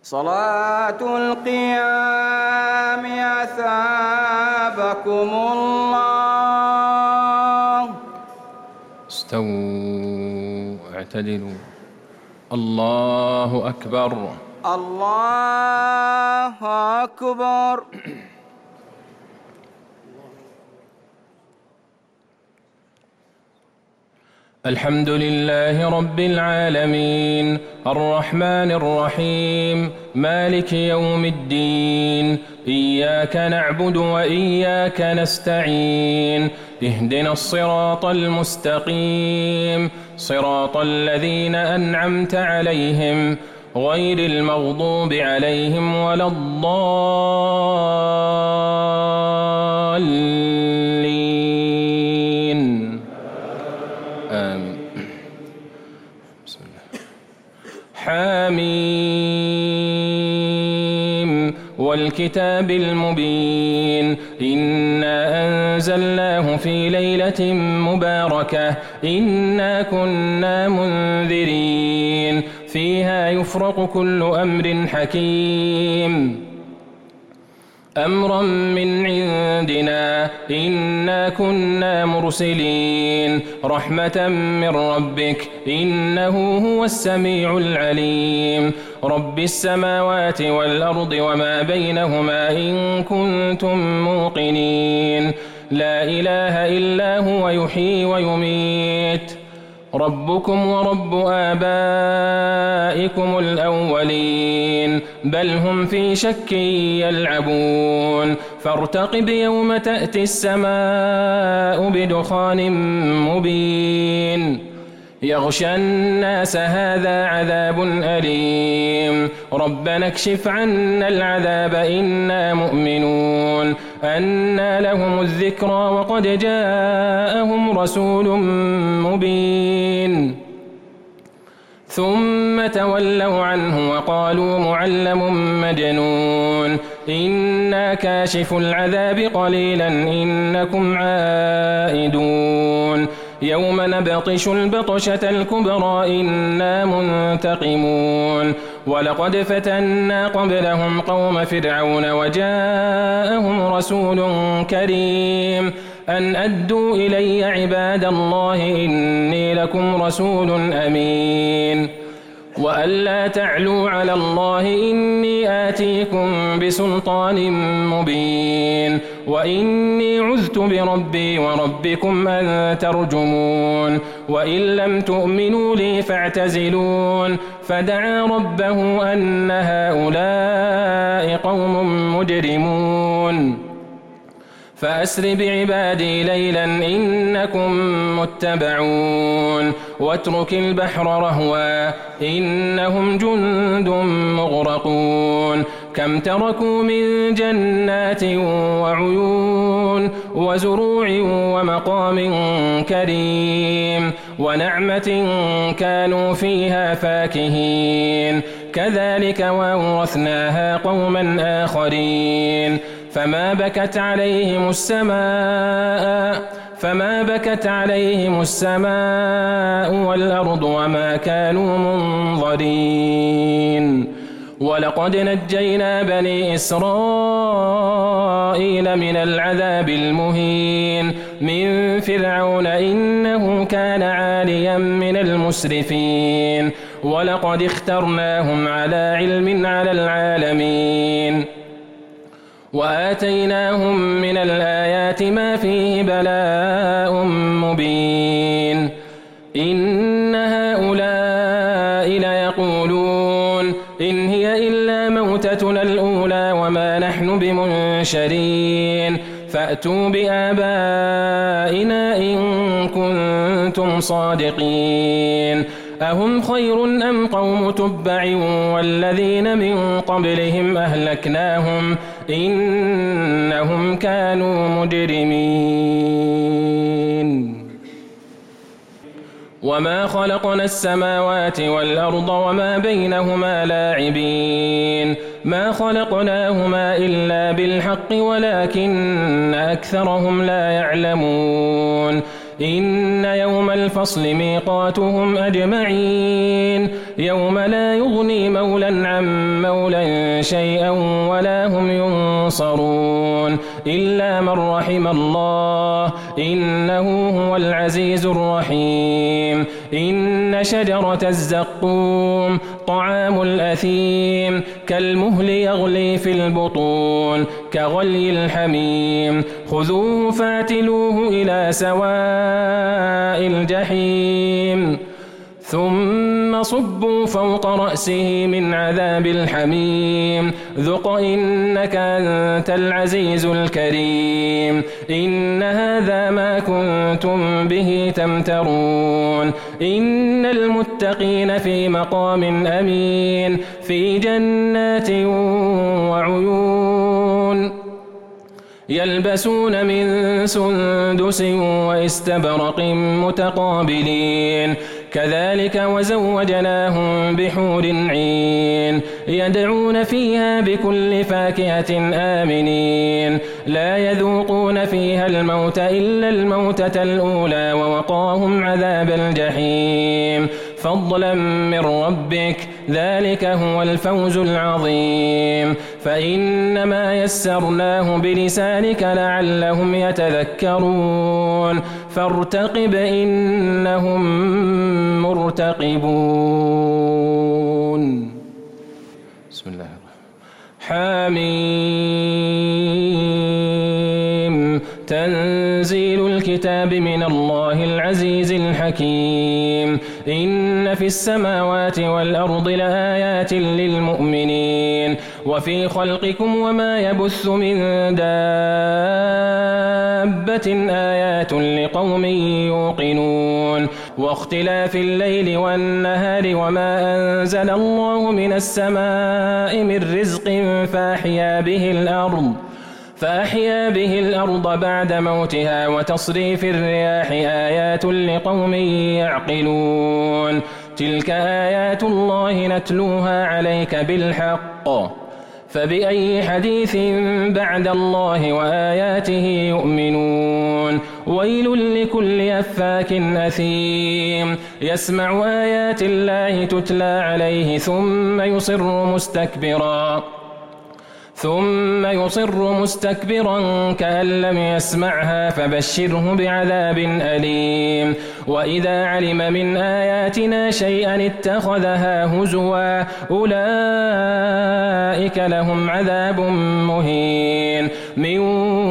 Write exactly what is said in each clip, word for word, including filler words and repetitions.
صلاة القيام أثابكم الله. استووا اعتدلوا. الله أكبر. الله أكبر. الحمد لله رب العالمين الرحمن الرحيم مالك يوم الدين إياك نعبد وإياك نستعين اهدنا الصراط المستقيم صراط الذين أنعمت عليهم غير المغضوب عليهم ولا الضالين آمين. بسم الله. حاميم والكتاب المبين إنا أنزلناه في ليلة مباركة إنا كنا منذرين فيها يفرق كل أمر حكيم أمرا من عندنا إنا كنا مرسلين رحمة من ربك إنه هو السميع العليم رب السماوات والأرض وما بينهما إن كنتم موقنين لا إله إلا هو يحيي ويميت ربكم ورب آبائكم الأولين بل هم في شك يلعبون فارتقب يوم تأتي السماء بدخان مبين يغشى الناس هذا عذاب أليم ربنا اكشف عنا العذاب إنا مؤمنون أنى لهم الذكرى وقد جاءهم رسول مبين ثم تولوا عنه وقالوا معلم مجنون إنا كاشف العذاب قليلا إنكم عائدون يوم نبطش البطشة الكبرى إنا منتقمون ولقد فتنا قبلهم قوم فرعون وجاءهم رسول كريم أن أدوا إلي عباد الله إني لكم رسول أمين وأن لا تعلوا على الله إني آتيكم بسلطان مبين وإني عذت بربي وربكم أن ترجمون وإن لم تؤمنوا لي فاعتزلون فدعا ربه أن هؤلاء قوم مجرمون فأسر بعبادي ليلا إنكم متبعون واترك البحر رهوا إنهم جند مغرقون كم تركوا من جنات وعيون وزروع ومقام كريم ونعمة كانوا فيها فاكهين كذلك وأورثناها قوما آخرين فما بكت عليهم السماء فما بكت عليهم السماء والأرض وما كانوا منظرين ولقد نجينا بني إسرائيل من العذاب المهين من فرعون إنه كان عاليا من المسرفين ولقد اخترناهم على علم على العالمين وآتيناهم من الآيات ما فيه بلاء مبين إن هؤلاء ليقولون إن هي إلا موتتنا الأولى وما نحن بمنشرين فأتوا بآبائنا إن كنتم صادقين أهم خير أم قوم تبع والذين من قبلهم أهلكناهم إنهم كانوا مجرمين وما خلقنا السماوات والأرض وما بينهما لاعبين ما خلقناهما إلا بالحق ولكن أكثرهم لا يعلمون إن يوم الفصل ميقاتهم أجمعين يوم لا يغني مولا عن مولا شيئا ولا هم ينصرون إلا من رحم الله إنه هو العزيز الرحيم إن شجرة الزقوم طعام الأثيم كالمهل يغلي في البطون كغلي الحميم خذوه فاعتلوه إلى سواء الجحيم ثم صبوا فوق رأسه من عذاب الحميم ذق إنك أنت العزيز الكريم إن هذا ما كنتم به تمترون إن المتقين في مقام أمين في جنات وعيون يلبسون من سندس واستبرق متقابلين كذلك وزوجناهم بحور عين يدعون فيها بكل فاكهة آمنين لا يذوقون فيها الموت إلا الموتة الأولى ووقاهم عذاب الجحيم فضلا من ربك ذلك هو الفوز العظيم فإنما يسرناه بلسانك لعلهم يتذكرون فارتقب إنهم مرتقبون بسم الله حميم تنزيل الكتاب من الله العزيز الحكيم إن في السماوات والأرض لآيات للمؤمنين وفي خلقكم وما يبث من دابة آيات لقوم يوقنون واختلاف الليل والنهار وما أنزل الله من السماء من رزق فأحيا به الأرض فأحيا به الأرض بعد موتها وتصريف الرياح آيات لقوم يعقلون تلك آيات الله نتلوها عليك بالحق فبأي حديث بعد الله وآياته يؤمنون ويل لكل أفاك أثيم يسمع آيات الله تتلى عليه ثم يصر مستكبرا ثم يصر مستكبرا كأن لم يسمعها فبشره بعذاب أليم وإذا علم من آياتنا شيئا اتخذها هزوا أولئك لهم عذاب مهين من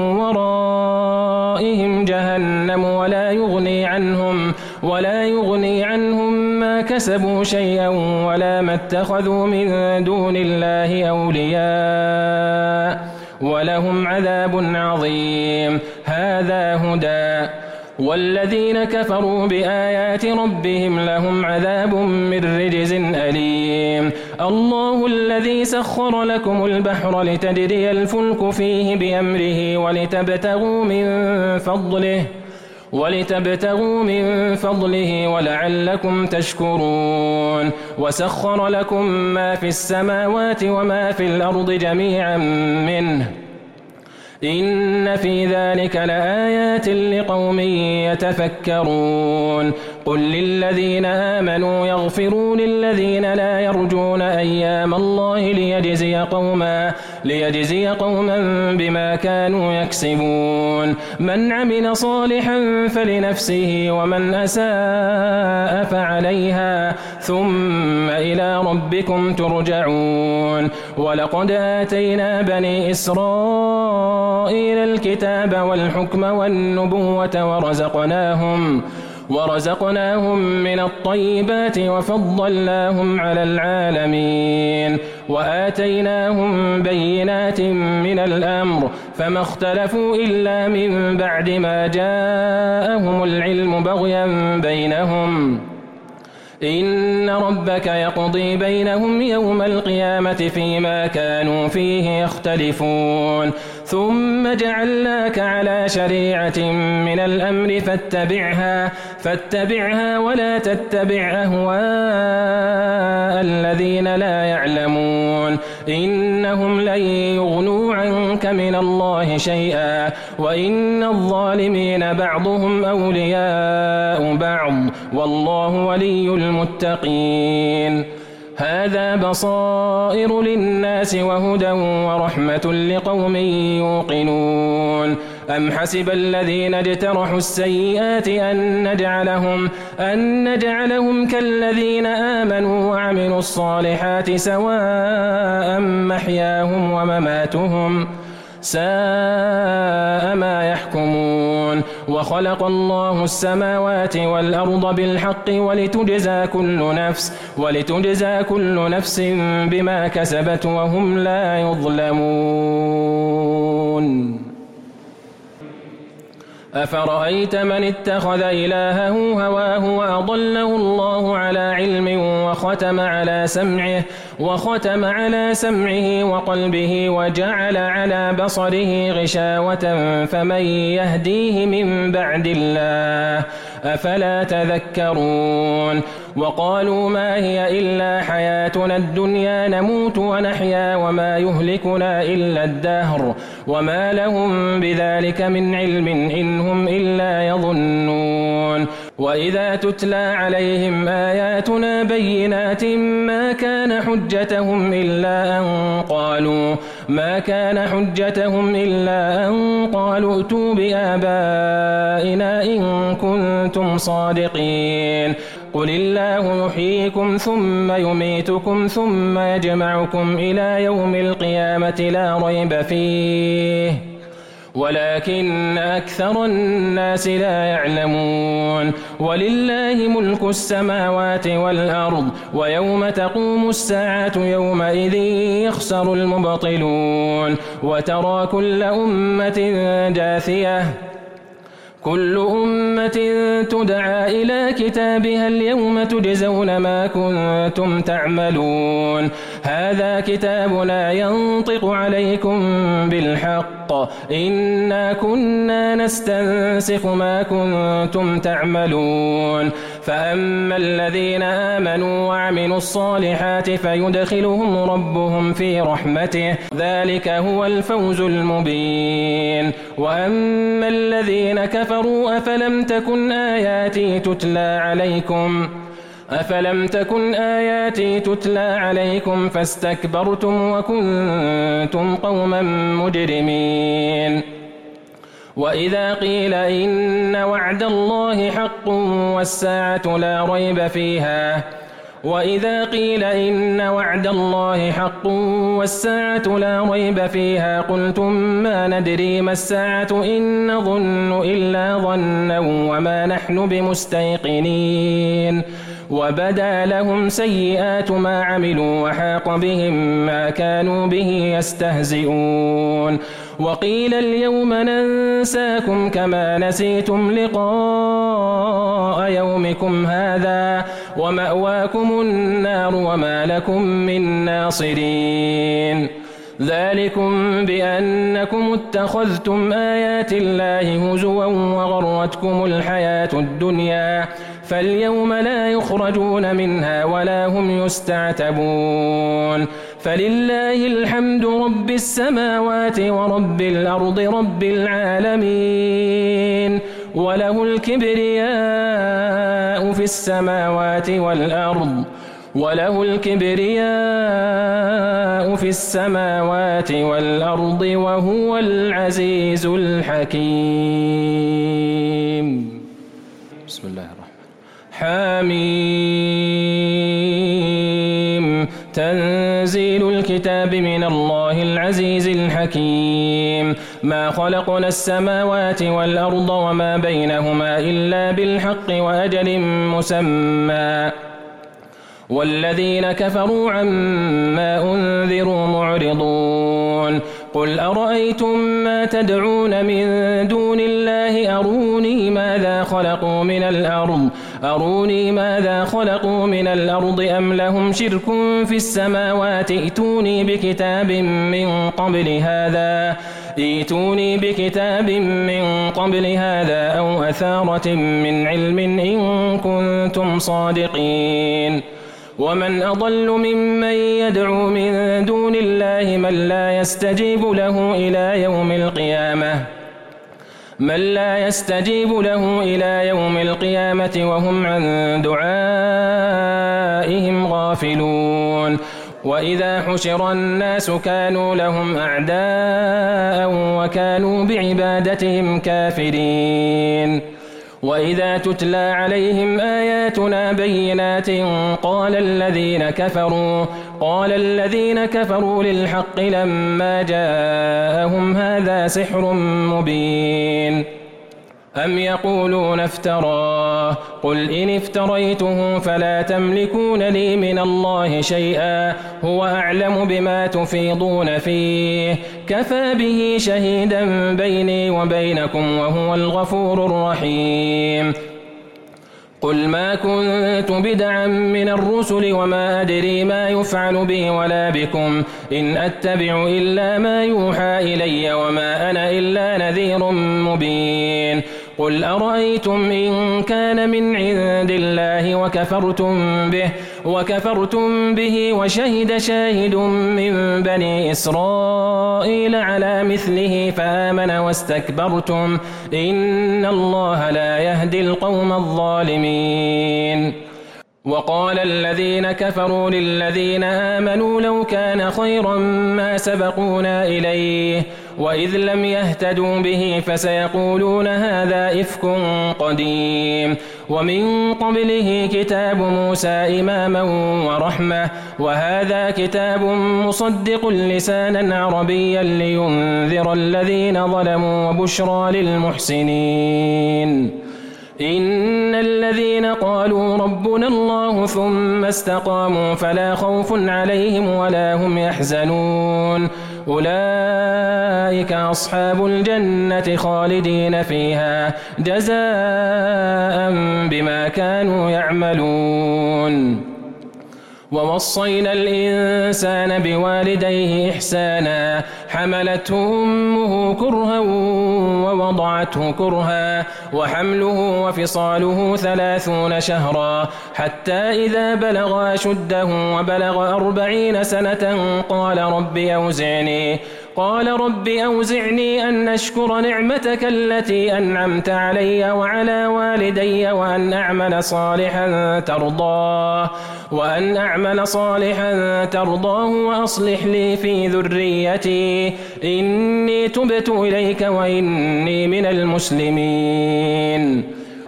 ورائهم جهنم ولا يغني عنهم ولا يغني عنهم ما كسبوا شيئا ولا ما اتخذوا من دون الله أولياء ولهم عذاب عظيم هذا هدى والذين كفروا بآيات ربهم لهم عذاب من رجز أليم الله الذي سخر لكم البحر لتجري الفلك فيه بأمره ولتبتغوا من فضله ولتبتغوا من فضله ولعلكم تشكرون وسخر لكم ما في السماوات وما في الأرض جميعا منه إن في ذلك لآيات لقوم يتفكرون قل للذين آمنوا يغفروا للذين لا يرجون أيام الله ليجزي قوما ليجزي قوما بما كانوا يكسبون من عمل صالحا فلنفسه ومن أساء فعليها ثم إلى ربكم ترجعون ولقد آتينا بني إسرائيل الكتاب والحكم والنبوة ورزقناهم ورزقناهم من الطيبات وفضلناهم على العالمين وآتيناهم بينات من الأمر فما اختلفوا إلا من بعد ما جاءهم العلم بغيا بينهم إن ربك يقضي بينهم يوم القيامة فيما كانوا فيه يختلفون ثم جعلناك على شريعة من الأمر فاتبعها فاتبعها ولا تتبع أهواء الذين لا يعلمون إنهم لن يغنوا عنك من الله شيئا وإن الظالمين بعضهم أولياء بعض والله ولي المتقين. هذا بصائر للناس وهدى ورحمة لقوم يوقنون. أم حسب الذين اجترحوا السيئات أن نجعلهم, أن نجعلهم كالذين آمنوا وعملوا الصالحات سواء محياهم ومماتهم ساء ما يحكمون. وخلق الله السماوات والأرض بالحق ولتجزى كل نفس ولتجزى كل نفس بما كسبت وهم لا يظلمون. أفرأيت من اتخذ إلهه هواه وأضله الله على علم وختم على سمعه وختم على سمعه وقلبه وجعل على بصره غشاوة فمن يهديه من بعد الله أفلا تذكرون. وقالوا ما هي إلا حياتنا الدنيا نموت ونحيا وما يهلكنا إلا الدهر وما لهم بذلك من علم إن هم إلا يظنون. وإذا تتلى عليهم آياتنا بينات ما كان حجتهم إلا أن قالوا ما كان حجتهم إلا أن قالوا ائتوا بآبائنا إن كنتم صادقين. قل الله يحييكم ثم يميتكم ثم يجمعكم إلى يوم القيامة لا ريب فيه ولكن أكثر الناس لا يعلمون. ولله ملك السماوات والأرض ويوم تقوم الساعة يومئذ يخسر المبطلون. وترى كل أمة جاثية كل أمة تدعى إلى كتابها اليوم تجزون ما كنتم تعملون. هذا كتابنا ينطق عليكم بالحق إنا كنا نستنسخ ما كنتم تعملون. فأما الذين آمنوا وعملوا الصالحات فيدخلهم ربهم في رحمته ذلك هو الفوز المبين. وأما الذين كفروا أفلم تكن آياتي تتلى عليكم أفلم تكن آياتي تتلى عليكم فاستكبرتم وكنتم قوما مجرمين. وإذا قيل إن وعد الله حق والساعة لا ريب فيها وإذا قيل إن وعد الله حق والساعة لا ريب فيها قلتم ما ندري ما الساعة إن نظن إلا ظنا وما نحن بمستيقنين. وبدا لهم سيئات ما عملوا وحاق بهم ما كانوا به يستهزئون. وقيل اليوم ننساكم كما نسيتم لقاء يومكم هذا ومأواكم النار وما لكم من ناصرين. ذلكم بأنكم اتخذتم آيات الله هزوا وغرتكم الحياة الدنيا فاليوم لا يخرجون منها ولا هم يستعتبون. فلله الحمد رب السماوات ورب الأرض رب العالمين وله الكبرياء في السماوات والأرض وله الكبرياء في السماوات والأرض وهو العزيز الحكيم. بسم الله الرحمن حميم تنزيل الكتاب من الله العزيز الحكيم. ما خلقنا السماوات والأرض وما بينهما إلا بالحق وأجل مسمى والذين كفروا عما أنذروا معرضون. قل أرأيتم ما تدعون من دون الله أروني ماذا خلقوا من الأرض أروني ماذا خلقوا من الأرض أم لهم شرك في السماوات ائتوني بكتاب من قبل هذا ائتوني بكتاب من قبل هذا أو أثارة من علم إن كنتم صادقين ومن أضل ممن يدعو من دون الله من لا يستجيب له إلى يوم القيامة من لا يستجيب له إلى يوم القيامة وهم عن دعائهم غافلون وإذا حشر الناس كانوا لهم أعداء وكانوا بعبادتهم كافرين وإذا تتلى عليهم آياتنا بينات قال الذين كفروا قال الذين كفروا للحق لما جاءهم هذا سحر مبين أم يقولون افتراه قل إن افتريته فلا تملكون لي من الله شيئا هو أعلم بما تفيضون فيه كفى به شهيدا بيني وبينكم وهو الغفور الرحيم قل ما كنت بدعا من الرسل وما أدري ما يفعل بي ولا بكم إن أتبع إلا ما يوحى إلي وما أنا إلا نذير مبين قل أرأيتم إن كان من عند الله وكفرتم به وكفرتم به وشهد شاهد من بني إسرائيل على مثله فآمن واستكبرتم إن الله لا يهدي القوم الظالمين وقال الذين كفروا للذين آمنوا لو كان خيرا ما سبقونا إليه وإذ لم يهتدوا به فسيقولون هذا إفك قديم ومن قبله كتاب موسى إماما ورحمة وهذا كتاب مصدق لسانا عربيا لينذر الذين ظلموا وبشرى للمحسنين إن الذين قالوا ربنا الله ثم استقاموا فلا خوف عليهم ولا هم يحزنون أولئك أصحاب الجنة خالدين فيها جزاء بما كانوا يعملون ووصينا الإنسان بوالديه إحسانا حملته أمه كرها ووضعته كرها وحمله وفصاله ثلاثون شهرا حتى إذا بلغ أشده وبلغ أربعين سنة قال رب أوزعني قال رب أوزعني أن أشكر نعمتك التي أنعمت علي وعلى والدي وأن أعمل صالحا ترضاه وأن أعمل صالحا ترضاه وأصلح لي في ذريتي إني تبت إليك وإني من المسلمين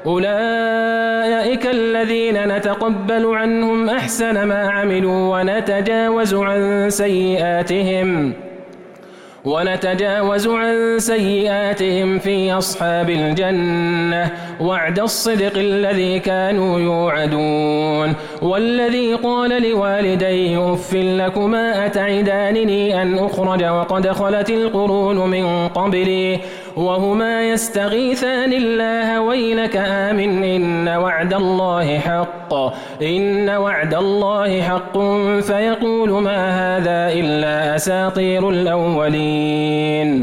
أولئك الذين نتقبل عنهم أحسن ما عملوا ونتجاوز عن سيئاتهم ونتجاوز عن سيئاتهم في أصحاب الجنة وعد الصدق الذي كانوا يوعدون والذي قال لوالديه أف لكما أتعدانني أن أخرج وقد خلت القرون من قبلي وهما يستغيثان الله ويلك آمن إن وعد الله حق إن وعد الله حق فيقول ما هذا إلا أساطير الأولين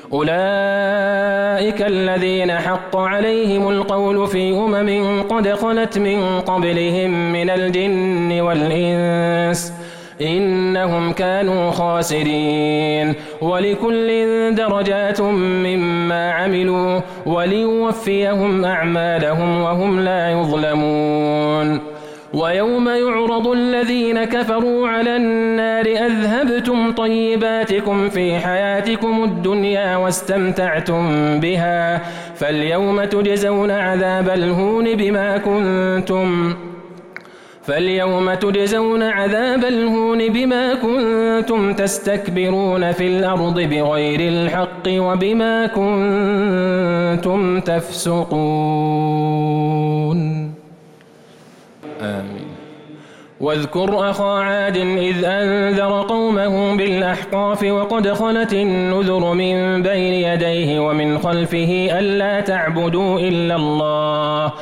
أولئك الذين حق عليهم القول في أمم قد خلت من قبلهم من الجن والإنس إنهم كانوا خاسرين ولكل درجات مما عملوا وليوفيهم أعمالهم وهم لا يظلمون ويوم يعرض الذين كفروا على النار أذهبتم طيباتكم في حياتكم الدنيا واستمتعتم بها فاليوم تجزون عذاب الهون بما كنتم فاليوم تجزون عذاب الهون بما كنتم تستكبرون في الأرض بغير الحق وبما كنتم تفسقون آمين واذكر أخا عاد إذ أنذر قومه بالأحقاف وقد خلت النذر من بين يديه ومن خلفه ألا تعبدوا إلا الله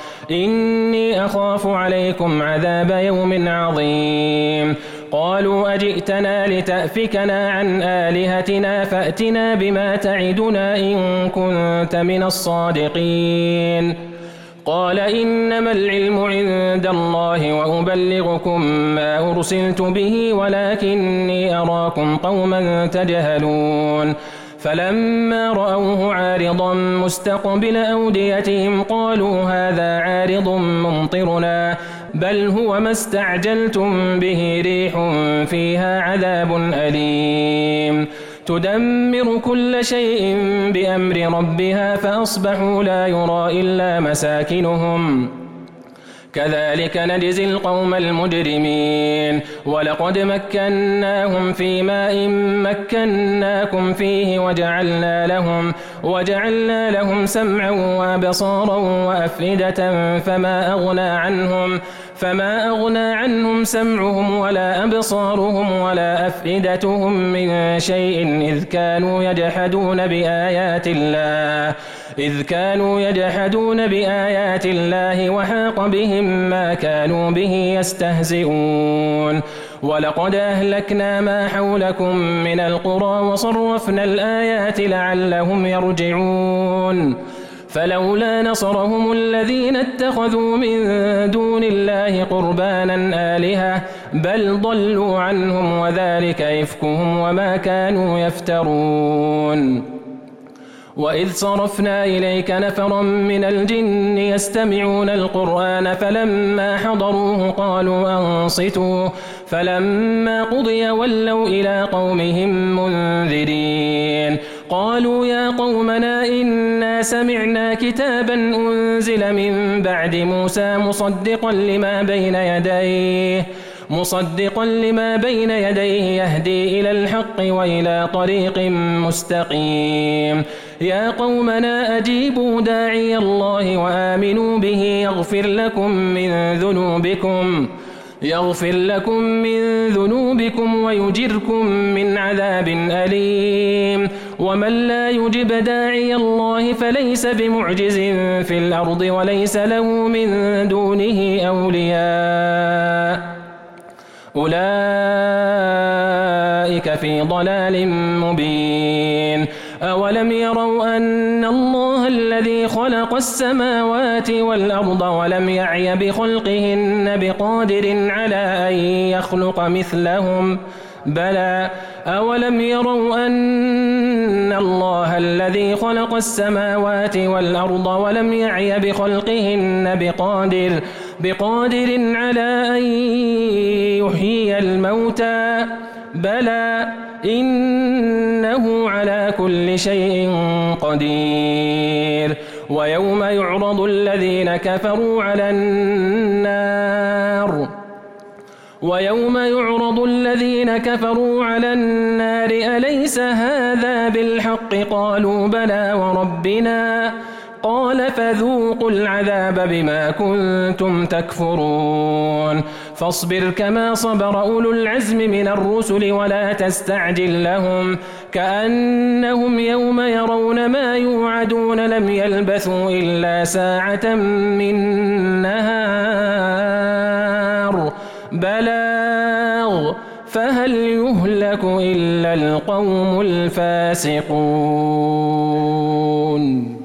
إني أخاف عليكم عذاب يوم عظيم قالوا أجئتنا لتأفكنا عن آلهتنا فأتنا بما تعدنا إن كنت من الصادقين قال إنما العلم عند الله وأبلغكم ما أرسلت به ولكني أراكم قوما تجهلون فلما رأوه عارضا مستقبل أوديتهم قالوا هذا عارض ممطرنا بل هو ما استعجلتم به ريح فيها عذاب أليم تدمر كل شيء بأمر ربها فأصبحوا لا يرى إلا مساكنهم كذلك نجزي القوم المجرمين ولقد مكناهم في ماء مكناكم فيه وجعلنا لهم وجعلنا لهم سمعا وأبصارا وأفئدة فما أغنى عنهم فما أغنى عنهم سمعهم ولا أبصارهم ولا أفئدتهم من شيء إذ كانوا يجحدون بآيات الله إذ كانوا يجحدون بآيات الله وحاق بهم ما كانوا به يستهزئون ولقد أهلكنا ما حولكم من القرى وصرفنا الآيات لعلهم يرجعون فلولا نصرهم الذين اتخذوا من دون الله قربانا آلهة بل ضلوا عنهم وذلك إفكهم وما كانوا يفترون وإذ صرفنا إليك نفرا من الجن يستمعون القرآن فلما حضروه قالوا أنصتوا فلما قضي ولوا إلى قومهم منذرين قالوا يا قومنا إنا سمعنا كتابا أنزل من بعد موسى مصدقا لما بين يديه مصدقا لما بين يديه يهدي إلى الحق وإلى طريق مستقيم يا قومنا أجيبوا داعي الله وآمنوا به يغفر لكم من ذنوبكم يغفر لكم من ذنوبكم ويجركم من عذاب أليم ومن لا يجب داعي الله فليس بمعجز في الأرض وليس له من دونه أولياء أولئك في ضلال مبين أولم يروا أن الله الذي خلق السماوات والأرض ولم يعي بخلقهن بقادر على أن يخلق مثلهم بلى أولم يروا أن الله الذي خلق السماوات والأرض ولم يعي بخلقهن بقادر بقادر على أن يحيي الموتى بلى إنه على كل شيء قدير ويوم يعرض الذين كفروا على النار ويوم يعرض الذين كفروا على النار أليس هذا بالحق قالوا بلى وربنا قال فذوقوا العذاب بما كنتم تكفرون فاصبر كما صبر أولو العزم من الرسل ولا تستعجل لهم كأنهم يوم يرون ما يوعدون لم يلبثوا إلا ساعة من نهار بلاغ فهل يهلك إلا القوم الفاسقون